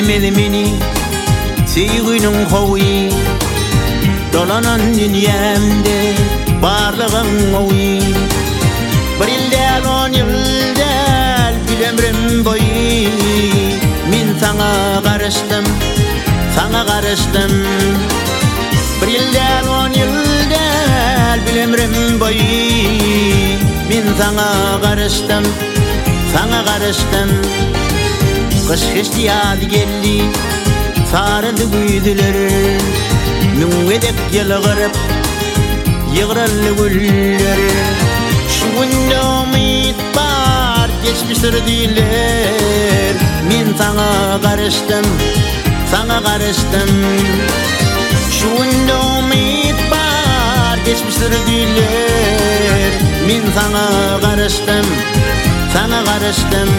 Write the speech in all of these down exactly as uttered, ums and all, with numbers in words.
bilmedi meni sevginin hovi dolanan dünyamda barlığın ovi bir yıldan on yıldan bir ömrüm boyu min sana karıştım sana karıştım bir yıldan on yıldan bir ömrüm boyu min sana karıştım sana karıştım kış geçti yaz geldi sarıldı güydüler nün edip yılgırıp yıgırlı güller şu günde umut var geçmiştir diler min sana karıştım sana karıştım şu günde umut var geçmiştir diler min sana karıştım sana karıştım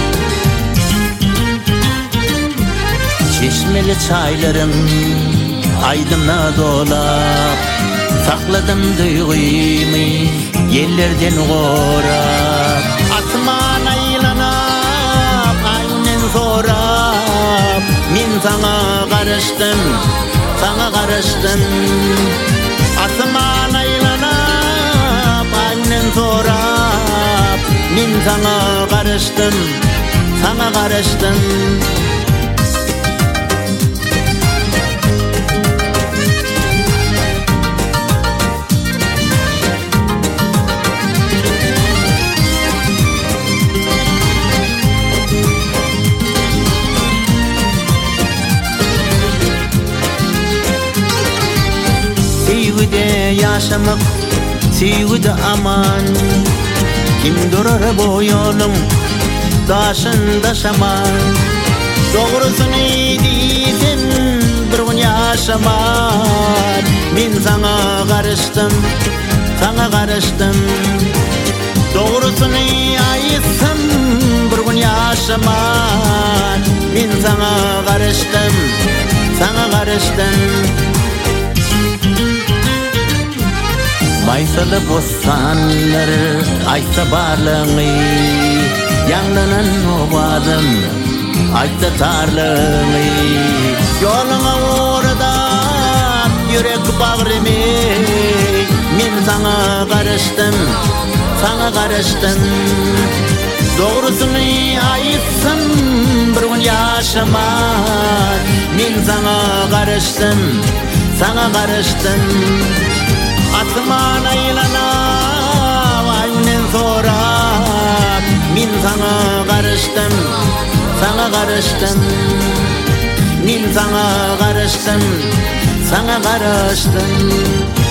çeşmeli çaylarım aydınla dolap sakladım duygumu yerlerden korap atman aylanap aynen sorap min sana karıştım sana karıştım atman aylanap aynen sorap min sana karıştım sana karıştım sevgide yaşamak, sevgide aman kim durar bu yolun taşında şaman doğrusunu değilsin bir gün yaşaman min sana karıştım sana karıştım doğrusunu ayıtsın bir gün yaşaman min sana karıştım sana karıştım Maysalı bostanlar aysa barlığını yanlanan obadım aysa tarlığını yoluna uğradan yürek bağrımı min sana karıştım sana karıştım doğrusunu ayıtsın bir gün yaşaman min sana karıştım sana karıştım atman aylana aynen sorap min sana karıştım sana karıştım min sana karıştım sana karıştım